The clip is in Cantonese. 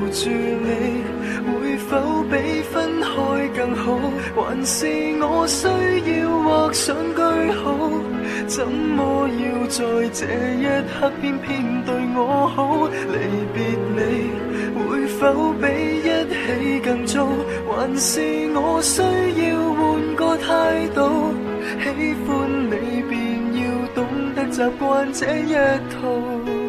住你，會否比分開更好？還是我需要畫上句號？怎麼要在這一刻偏偏對我好？離別你會否比一起更糟？還是我需要換個態度？喜歡你便要懂得習慣這一套。